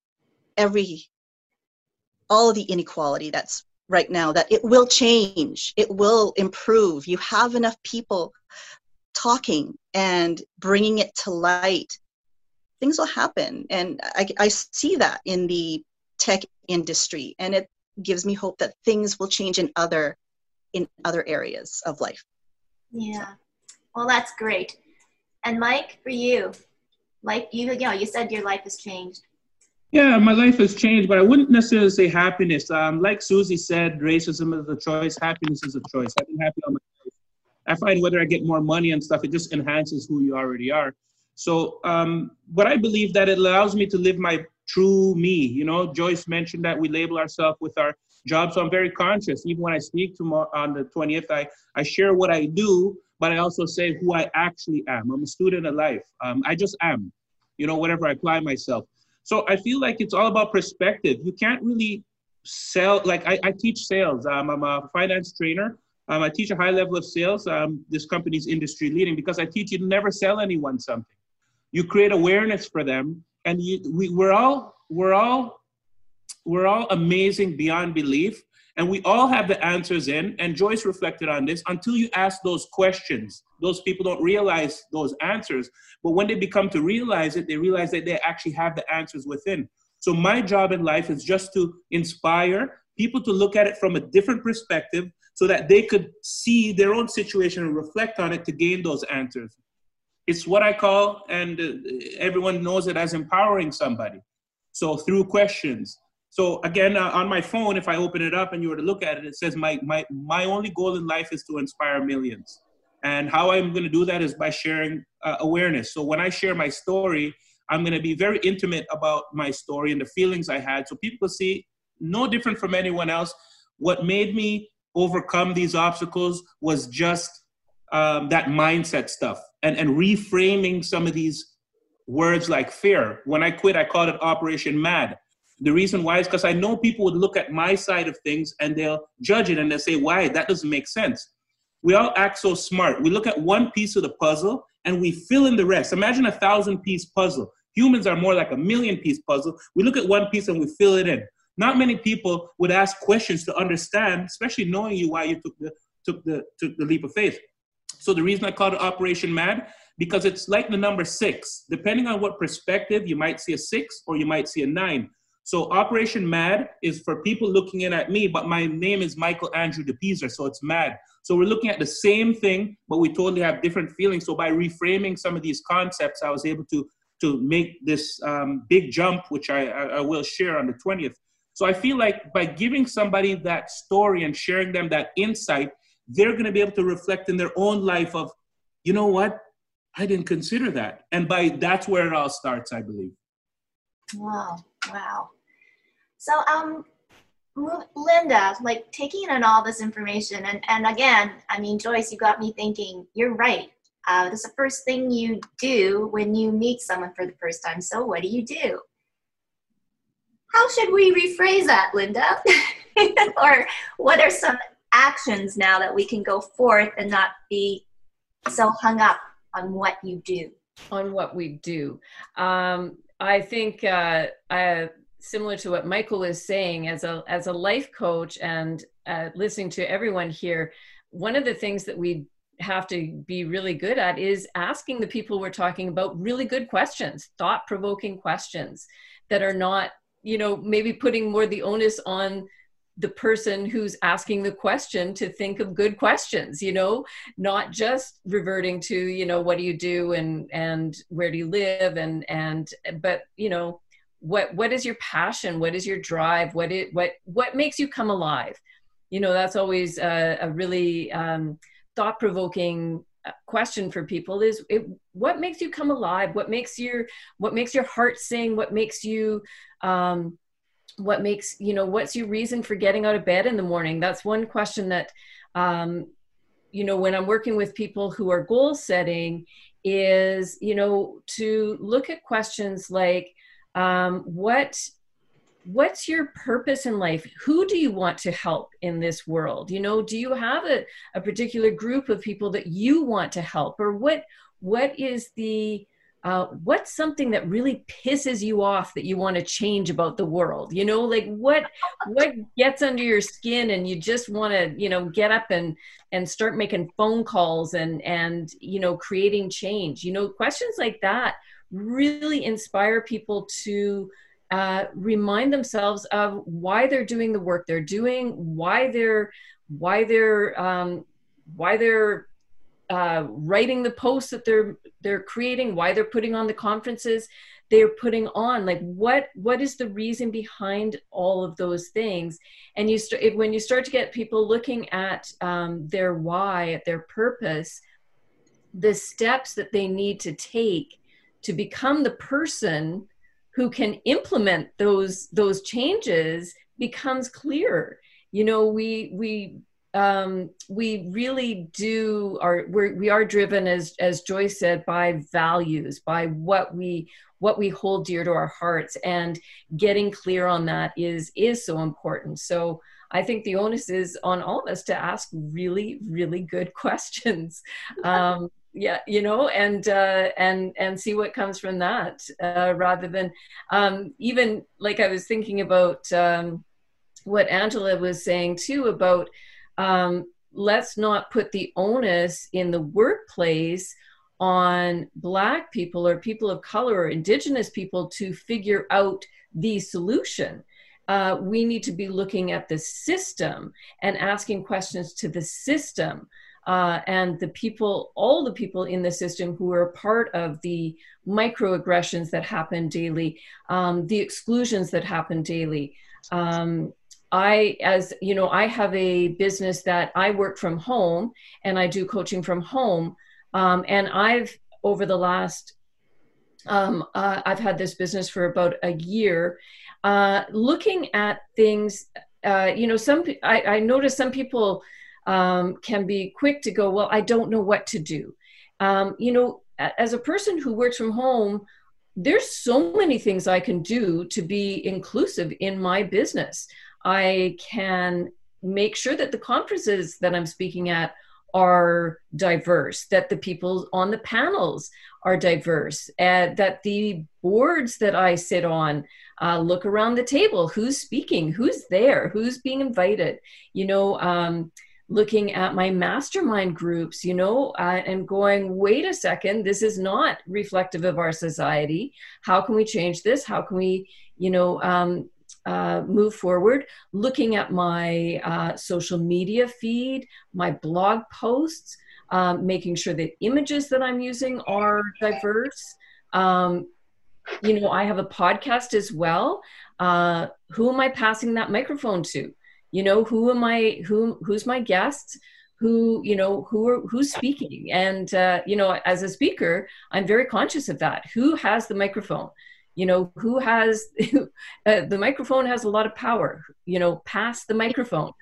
all of the inequality that's right now, that it will change, it will improve. You have enough people talking and bringing it to light, things will happen. And I see that in the tech industry, and it gives me hope that things will change in other areas of life. Yeah, well, that's great. And Mike, for you, like you said your life has changed. Yeah, my life has changed, but I wouldn't necessarily say happiness. Like Susie said, racism is a choice, happiness is a choice. I've been happy all my life. I find whether I get more money and stuff, it just enhances who you already are. So, but I believe that it allows me to live my true me. You know, Joyce mentioned that we label ourselves with our job, so I'm very conscious. Even when I speak on the 20th, I share what I do, but I also say who I actually am. I'm a student of life. I just am, you know, whatever I apply myself. So I feel like it's all about perspective. You can't really sell, like I teach sales. I'm a finance trainer. I teach a high level of sales. This company's industry leading because I teach you to never sell anyone something. You create awareness for them, and we're all amazing beyond belief, and we all have the answers in. And Joyce reflected on this. Until you ask those questions, those people don't realize those answers. But when they become to realize it, they realize that they actually have the answers within. So my job in life is just to inspire people to look at it from a different perspective, so that they could see their own situation and reflect on it to gain those answers. It's what I call, and everyone knows it as empowering somebody. So through questions. So again, on my phone, if I open it up and you were to look at it, it says my only goal in life is to inspire millions. And how I'm going to do that is by sharing awareness. So when I share my story, I'm going to be very intimate about my story and the feelings I had, so people see, no different from anyone else, what made me overcome these obstacles was just that mindset stuff and reframing some of these words like fear. When I quit, I called it Operation MAD. The reason why is because I know people would look at my side of things and they'll judge it and they'll say, why? That doesn't make sense. We all act so smart. We look at one piece of the puzzle and we fill in the rest. Imagine a 1,000-piece puzzle. Humans are more like a 1,000,000-piece puzzle. We look at one piece and we fill it in. Not many people would ask questions to understand, especially knowing you, why you took the leap of faith. So the reason I call it Operation MAD, because it's like the number 6. Depending on what perspective, you might see a 6 or you might see a 9. So Operation MAD is for people looking in at me, but my name is Michael Andrew DePizer, so it's MAD. So we're looking at the same thing, but we totally have different feelings. So by reframing some of these concepts, I was able to make this big jump, which I will share on the 20th. So I feel like by giving somebody that story and sharing them that insight, they're going to be able to reflect in their own life of, you know what, I didn't consider that. And that's where it all starts, I believe. Wow. So, Linda, like taking in all this information, and again, I mean, Joyce, you got me thinking, you're right. That's the first thing you do when you meet someone for the first time. So what do you do? How should we rephrase that, Linda? Or what are some actions now that we can go forth and not be so hung up on what you do? On what we do. I think similar to what Michael is saying, as a life coach and listening to everyone here, one of the things that we have to be really good at is asking the people we're talking about really good questions, thought-provoking questions that are not, maybe putting more the onus on the person who's asking the question to think of good questions, not just reverting to, what do you do and where do you live but what is your passion? What is your drive? What makes you come alive? That's always a really thought-provoking question for people is what makes you come alive? What makes your heart sing? What makes you what's your reason for getting out of bed in the morning? That's one question that, when I'm working with people who are goal setting is, to look at questions like, what's your purpose in life? Who do you want to help in this world? Do you have a particular group of people that you want to help? Or what is the what's something that really pisses you off that you want to change about the world? You know, like what gets under your skin and you just want to, you know, get up and start making phone calls and, you know, creating change. You know, questions like that really inspire people to remind themselves of why they're doing the work they're doing, why they're writing the posts that they're creating, why they're putting on the conferences they're putting on. Like what is the reason behind all of those things? And when you start to get people looking at their why, at their purpose, the steps that they need to take to become the person who can implement those changes becomes clearer. You know, we really we are driven, as Joyce said, by values, by what we hold dear to our hearts, and getting clear on that is so important. So I think the onus is on all of us to ask really, really good questions. Yeah, you know, and see what comes from that, rather than even like I was thinking about what Angela was saying too about let's not put the onus in the workplace on Black people or people of color or Indigenous people to figure out the solution. We need to be looking at the system and asking questions to the system. And all the people in the system who are part of the microaggressions that happen daily, the exclusions that happen daily. As you know, I have a business that I work from home and I do coaching from home. And I've, over the last, I've had this business for about a year, looking at things, you know, I notice some people can be quick to go, well, I don't know what to do. You know, as a person who works from home, there's so many things I can do to be inclusive in my business. I can make sure that the conferences that I'm speaking at are diverse, that the people on the panels are diverse, that the boards that I sit on look around the table, who's speaking, who's there, who's being invited, you know, looking at my mastermind groups, you know, and going, wait a second, this is not reflective of our society. How can we change this? How can we, you know, move forward? Looking at my social media feed, my blog posts, making sure that images that I'm using are diverse. You know, I have a podcast as well. Who am I passing that microphone to? You know, who's my guests? You know, who's speaking? And, you know, as a speaker, I'm very conscious of that. Who has the microphone? You know, who has, the microphone has a lot of power, you know, pass the microphone.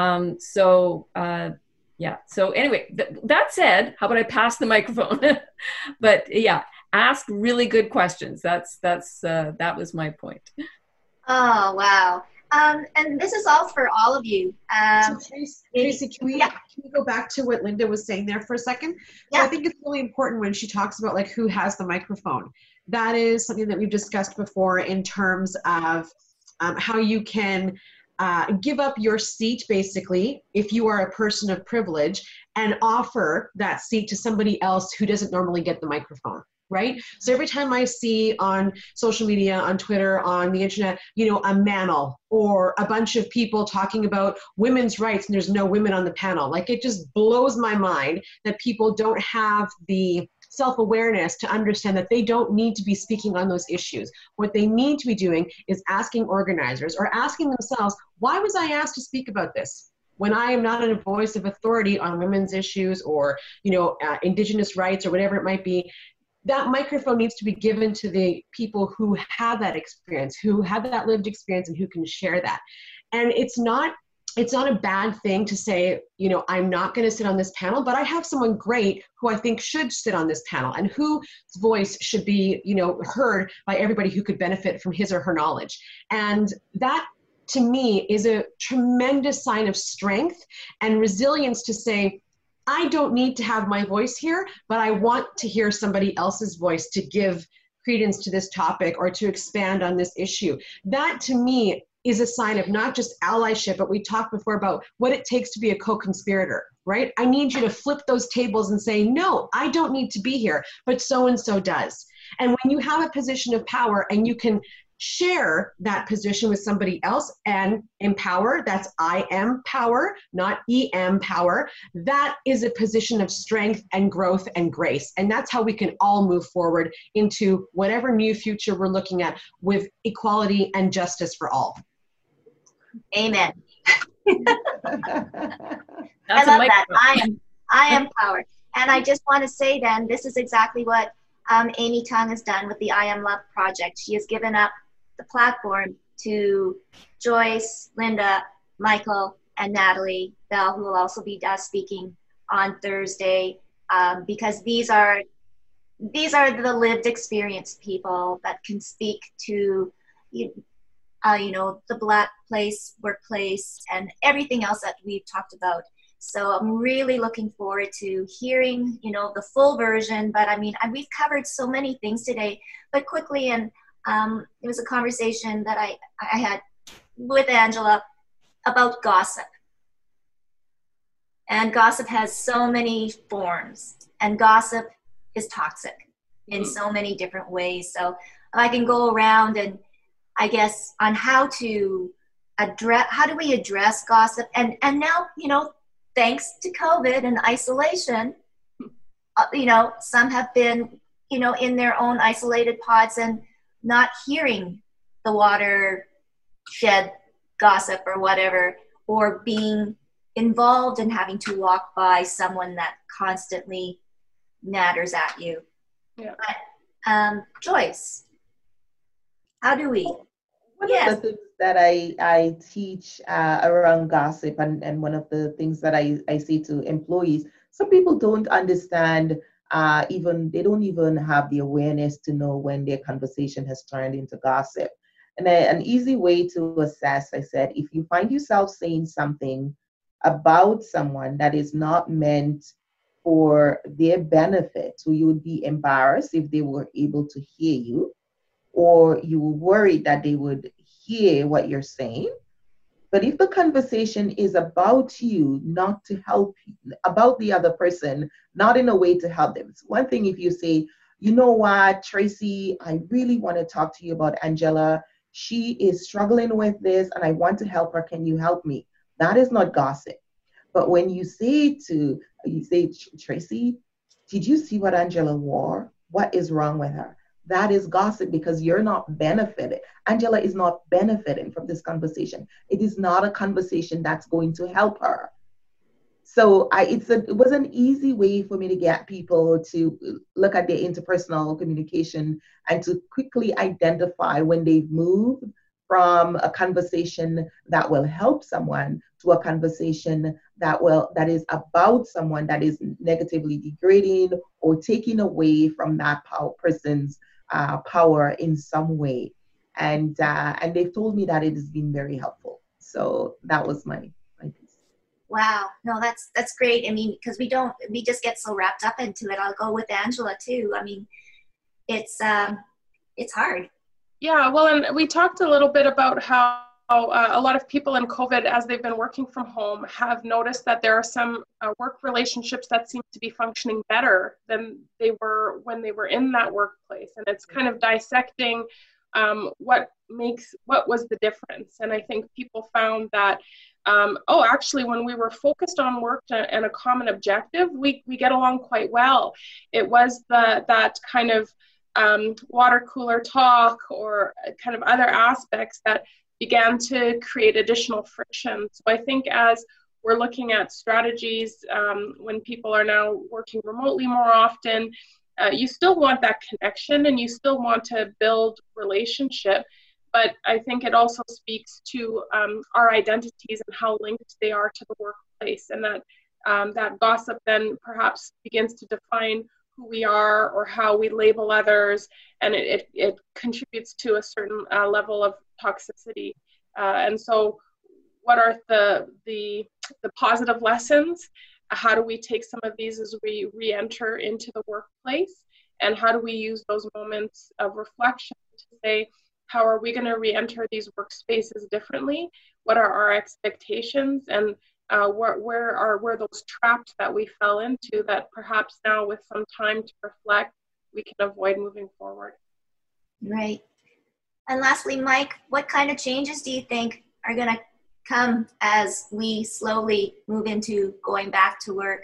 Yeah. So anyway, that said, how about I pass the microphone? But yeah, ask really good questions. that was my point. Oh, wow. And this is all for all of you. Tracy, can we go back to what Linda was saying there for a second? Yeah. So I think it's really important when she talks about like who has the microphone. That is something that we've discussed before in terms of how you can give up your seat, basically, if you are a person of privilege, and offer that seat to somebody else who doesn't normally get the microphone. Right? So every time I see on social media, on Twitter, on the internet, you know, a manel or a bunch of people talking about women's rights and there's no women on the panel, like it just blows my mind that people don't have the self-awareness to understand that they don't need to be speaking on those issues. What they need to be doing is asking organizers or asking themselves, why was I asked to speak about this? When I am not a voice of authority on women's issues or, you know, Indigenous rights or whatever it might be, that microphone needs to be given to the people who have that experience, who have that lived experience and who can share that. And it's not a bad thing to say, you know, I'm not going to sit on this panel, but I have someone great who I think should sit on this panel and whose voice should be, you know, heard by everybody who could benefit from his or her knowledge. And that, to me, is a tremendous sign of strength and resilience to say, I don't need to have my voice here, but I want to hear somebody else's voice to give credence to this topic or to expand on this issue. That to me is a sign of not just allyship, but we talked before about what it takes to be a co-conspirator, right? I need you to flip those tables and say, no, I don't need to be here, but so-and-so does. And when you have a position of power and you can share that position with somebody else and empower, that's I am power, not EM power, that is a position of strength and growth and grace. And that's how we can all move forward into whatever new future we're looking at with equality and justice for all. Amen. I That's love that. I am power. And I just want to say then, this is exactly what Amy Tung has done with the I Am Love project. She has given up the platform to Joyce, Linda, Michael, and Natalie Bell, who will also be speaking on Thursday, because these are the lived experience people that can speak to the Black workplace, and everything else that we've talked about. So I'm really looking forward to hearing, the full version. But I mean, we've covered so many things today. But quickly, and it was a conversation that I had with Angela about gossip. And gossip has so many forms, and gossip is toxic in so many different ways. So I can go around and I guess on how do we address gossip? And now, thanks to COVID and isolation, some have been, in their own isolated pods and not hearing the watershed gossip or whatever, or being involved in having to walk by someone that constantly natters at you. Yeah. But, Joyce, how do we? One of the things that I teach around gossip, and one of the things that I say to employees, some people don't understand, they don't even have the awareness to know when their conversation has turned into gossip. And an easy way to assess, I said, if you find yourself saying something about someone that is not meant for their benefit, so you would be embarrassed if they were able to hear you, or you were worried that they would hear what you're saying. But if the conversation is about you, not to help you, about the other person, not in a way to help them. It's one thing if you say, you know what, Tracy, I really want to talk to you about Angela. She is struggling with this and I want to help her. Can you help me? That is not gossip. But when you say, Tracy, did you see what Angela wore? What is wrong with her? That is gossip, because you're not benefited. Angela is not benefiting from this conversation. It is not a conversation that's going to help her. So it was an easy way for me to get people to look at their interpersonal communication and to quickly identify when they've moved from a conversation that will help someone to a conversation that is about someone that is negatively degrading or taking away from that person's power in some way. And they've told me that it has been very helpful. So that was my piece. Wow, no, that's great. I mean, because we just get so wrapped up into it. I'll go with Angela too. I mean, it's hard. Yeah, well, and we talked a little bit about how a lot of people in COVID, as they've been working from home, have noticed that there are some work relationships that seem to be functioning better than they were when they were in that workplace. And it's kind of dissecting what was the difference. And I think people found that, actually, when we were focused on work and a common objective, we get along quite well. It was that kind of water cooler talk or kind of other aspects that began to create additional friction. So I think as we're looking at strategies, when people are now working remotely more often, you still want that connection and you still want to build relationship. But I think it also speaks to our identities and how linked they are to the workplace, and that gossip then perhaps begins to define who we are or how we label others, and it contributes to a certain level of toxicity. And so what are the positive lessons? how do we take some of these as we re-enter into the workplace? And how do we use those moments of reflection to say, how are we going to re-enter these workspaces differently? What are our expectations? And where are those traps that we fell into that perhaps now with some time to reflect, we can avoid moving forward? Right. And lastly, Mike, what kind of changes do you think are going to come as we slowly move into going back to work?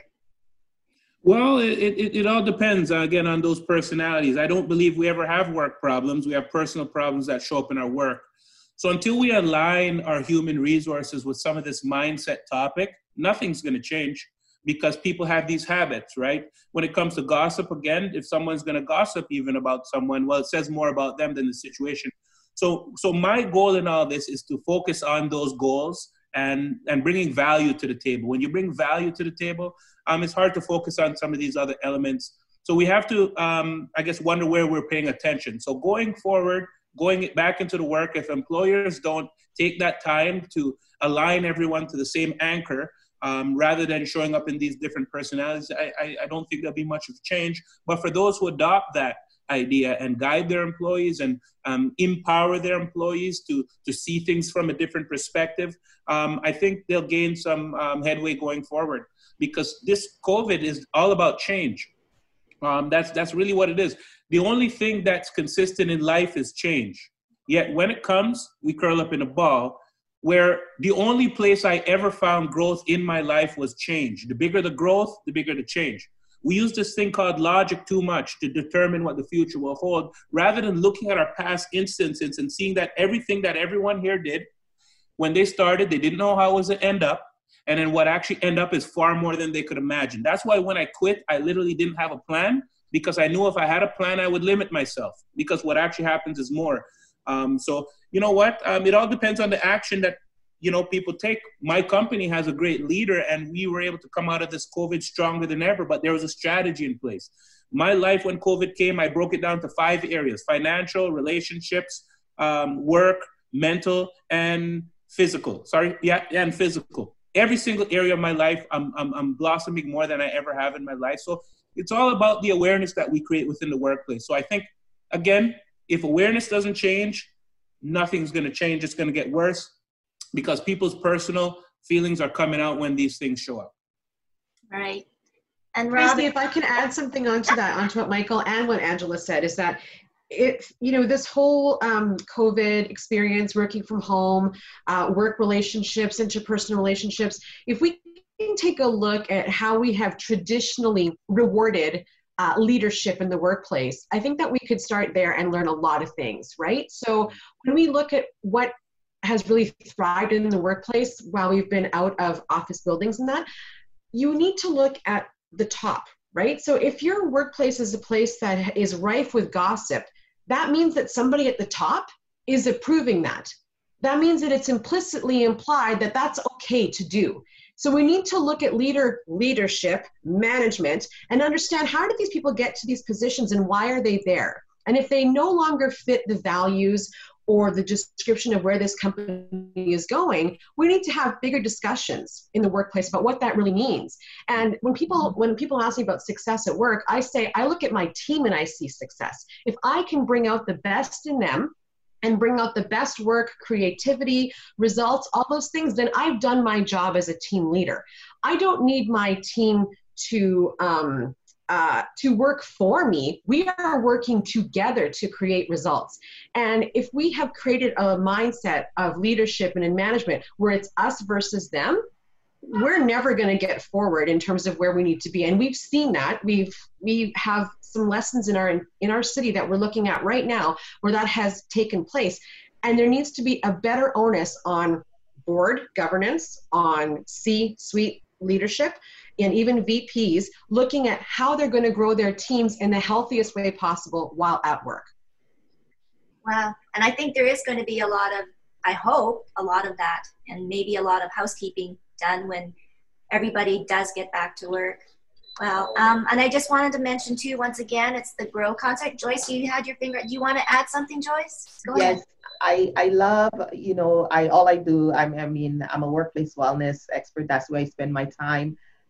Well, it all depends, again, on those personalities. I don't believe we ever have work problems. We have personal problems that show up in our work. So until we align our human resources with some of this mindset topic, nothing's going to change because people have these habits, right? When it comes to gossip, again, if someone's going to gossip even about someone, well, it says more about them than the situation. So my goal in all this is to focus on those goals and bringing value to the table. When you bring value to the table, it's hard to focus on some of these other elements. So we have to, I guess, wonder where we're paying attention. So going forward, going back into the work, if employers don't take that time to align everyone to the same anchor, rather than showing up in these different personalities, I don't think there'll be much of change. But for those who adopt that idea and guide their employees and empower their employees to see things from a different perspective, I think they'll gain some headway going forward, because this COVID is all about change. That's really what it is. The only thing that's consistent in life is change. Yet when it comes, we curl up in a ball, where the only place I ever found growth in my life was change. The bigger the growth, the bigger the change. We use this thing called logic too much to determine what the future will hold, rather than looking at our past instances and seeing that everything that everyone here did, when they started, they didn't know how it was to end up. And then what actually end up is far more than they could imagine. That's why when I quit, I literally didn't have a plan, because I knew if I had a plan, I would limit myself, because what actually happens is more. So you know what? It all depends on the action that, people take. My company has a great leader, and we were able to come out of this COVID stronger than ever, but there was a strategy in place. My life when COVID came, I broke it down to 5 areas: financial, relationships, work, mental, and physical. And physical. Every single area of my life, I'm blossoming more than I ever have in my life. So it's all about the awareness that we create within the workplace. So I think, again, if awareness doesn't change, nothing's going to change. It's going to get worse, because people's personal feelings are coming out when these things show up. Right. And Tracy, if I can add something onto what Michael and what Angela said, is that this whole COVID experience, working from home, work relationships, interpersonal relationships, if we can take a look at how we have traditionally rewarded leadership in the workplace, I think that we could start there and learn a lot of things, right? So when we look at what has really thrived in the workplace while we've been out of office buildings and that, you need to look at the top, right? So if your workplace is a place that is rife with gossip, that means that somebody at the top is approving that. That means that it's implicitly implied that that's okay to do. So we need to look at leadership, management, and understand, how did these people get to these positions and why are they there? And if they no longer fit the values or the description of where this company is going, we need to have bigger discussions in the workplace about what that really means. And when people ask me about success at work, I say, I look at my team and I see success. If I can bring out the best in them and bring out the best work, creativity, results, all those things, then I've done my job as a team leader. I don't need my team to work for me. We are working together to create results. And if we have created a mindset of leadership and in management where it's us versus them, we're never going to get forward in terms of where we need to be. And we've seen that. We have some lessons in our city that we're looking at right now where that has taken place. And there needs to be a better onus on board governance, on C-suite leadership, and even VPs looking at how they're going to grow their teams in the healthiest way possible while at work. Wow. And I think there is going to be I hope a lot of that, and maybe a lot of housekeeping done when everybody does get back to work. Well, and I just wanted to mention too, once again, it's the GROW concert. Joyce, you had your finger. Do you want to add something, Joyce? Go ahead. I love, I'm a workplace wellness expert. That's where I spend my time.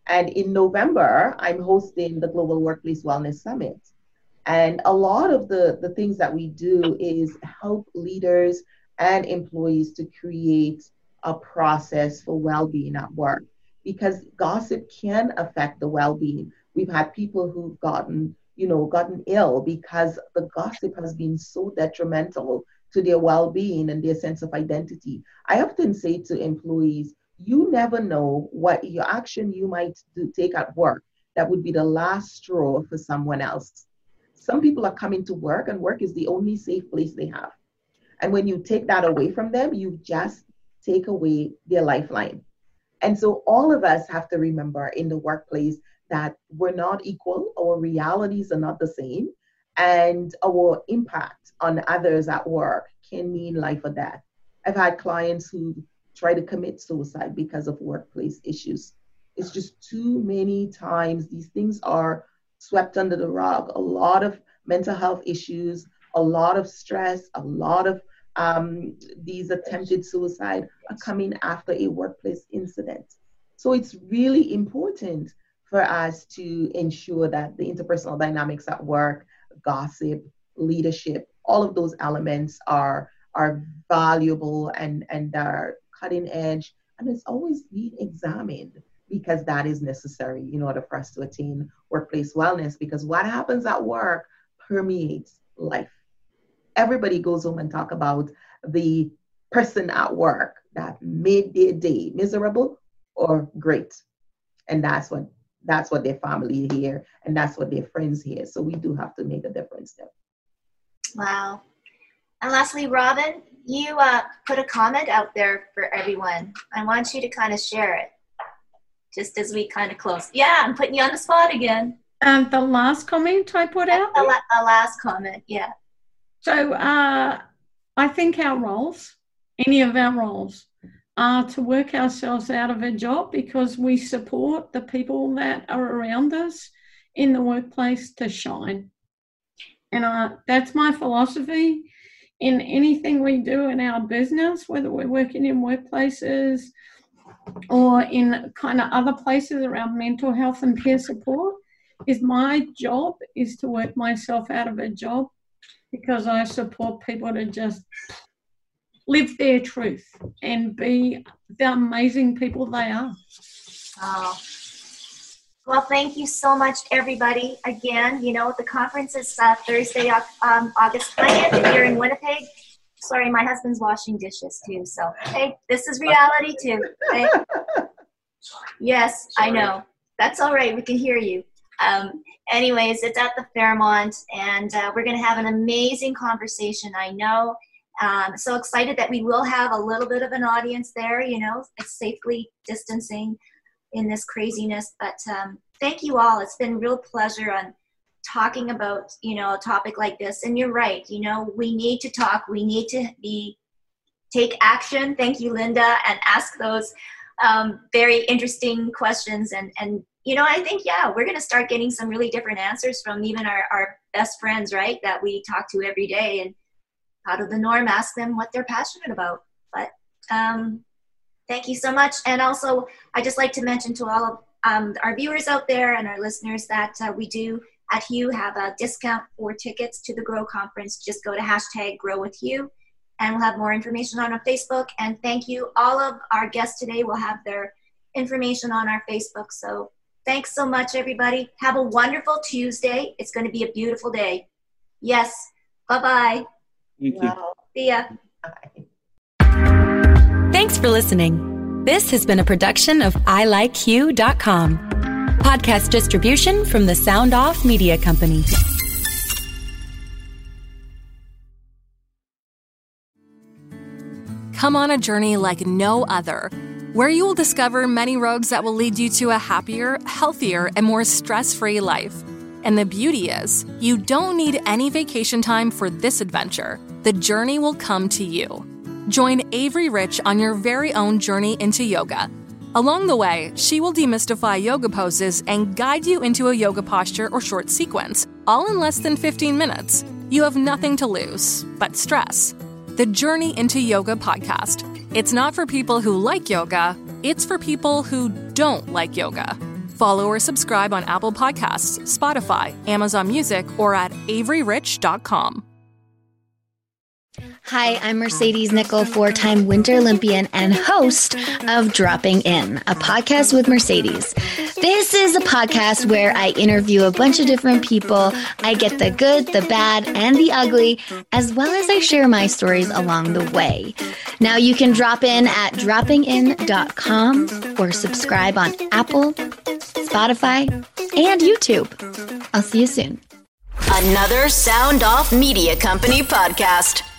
And in November, I'm hosting the Global Workplace Wellness Summit. And a lot of the things that we do is help leaders and employees to create a process for well-being at work, because gossip can affect the well-being. We've had people who've gotten ill because the gossip has been so detrimental to their well-being and their sense of identity. I often say to employees, you never know what your action you might take at work that would be the last straw for someone else. Some people are coming to work, and work is the only safe place they have. And when you take that away from them, you just take away their lifeline. And so all of us have to remember in the workplace that we're not equal, our realities are not the same, and our impact on others at work can mean life or death. I've had clients who try to commit suicide because of workplace issues. It's just too many times these things are swept under the rug. A lot of mental health issues, a lot of stress, a lot of these attempted suicide are coming after a workplace incident. So it's really important for us to ensure that the interpersonal dynamics at work, gossip, leadership, all of those elements are valuable and are cutting edge, and it's always being examined, because that is necessary in order for us to attain workplace wellness, because what happens at work permeates life. Everybody goes home and talk about the person at work that made their day miserable or great. And that's what their family hear, and that's what their friends hear. So we do have to make a difference there. Wow. And lastly, Robin, you put a comment out there for everyone. I want you to kind of share it, just as we kind of close. Yeah, I'm putting you on the spot again. The last comment I put out? The last comment, yeah. So I think our roles, any of our roles, are to work ourselves out of a job, because we support the people that are around us in the workplace to shine. And that's my philosophy in anything we do in our business, whether we're working in workplaces or in kind of other places around mental health and peer support. Is my job is to work myself out of a job, because I support people to just live their truth and be the amazing people they are. Oh. Well, thank you so much, everybody. Again, the conference is Thursday, August 20th here in Winnipeg. Sorry, my husband's washing dishes too. So, hey, this is reality too. Okay? Yes, I know. That's all right. We can hear you. Anyways, it's at the Fairmont, and we're going to have an amazing conversation, I know. So excited that we will have a little bit of an audience there, it's safely distancing in this craziness. But thank you all. It's been a real pleasure on talking about, a topic like this. And you're right, we need to talk. We need to take action. Thank you, Linda, and ask those very interesting questions. And I think, we're going to start getting some really different answers from even our best friends, right, that we talk to every day. And out of the norm, ask them what they're passionate about. But thank you so much. And also, I just like to mention to all of our viewers out there and our listeners that we do at Hugh have a discount for tickets to the Grow Conference. Just go to #GrowWithHugh, and we'll have more information on our Facebook. And thank you. All of our guests today will have their information on our Facebook. So thanks so much, everybody. Have a wonderful Tuesday. It's going to be a beautiful day. Yes. Bye-bye. Thank you. See ya. Thanks for listening. This has been a production of ilikehugh.com. Podcast distribution from the Sound Off Media Company. Come on a journey like no other, where you will discover many roads that will lead you to a happier, healthier, and more stress-free life. And the beauty is, you don't need any vacation time for this adventure. The journey will come to you. Join Avery Rich on your very own journey into yoga. Along the way, she will demystify yoga poses and guide you into a yoga posture or short sequence, all in less than 15 minutes. You have nothing to lose but stress. The Journey into Yoga podcast. It's not for people who like yoga, it's for people who don't like yoga. Follow or subscribe on Apple Podcasts, Spotify, Amazon Music, or at AveryRich.com. Hi, I'm Mercedes Nichol, 4-time Winter Olympian and host of Dropping In, a podcast with Mercedes. This is a podcast where I interview a bunch of different people. I get the good, the bad, and the ugly, as well as I share my stories along the way. Now you can drop in at droppingin.com or subscribe on Apple, Spotify, and YouTube. I'll see you soon. Another Sound Off Media Company podcast.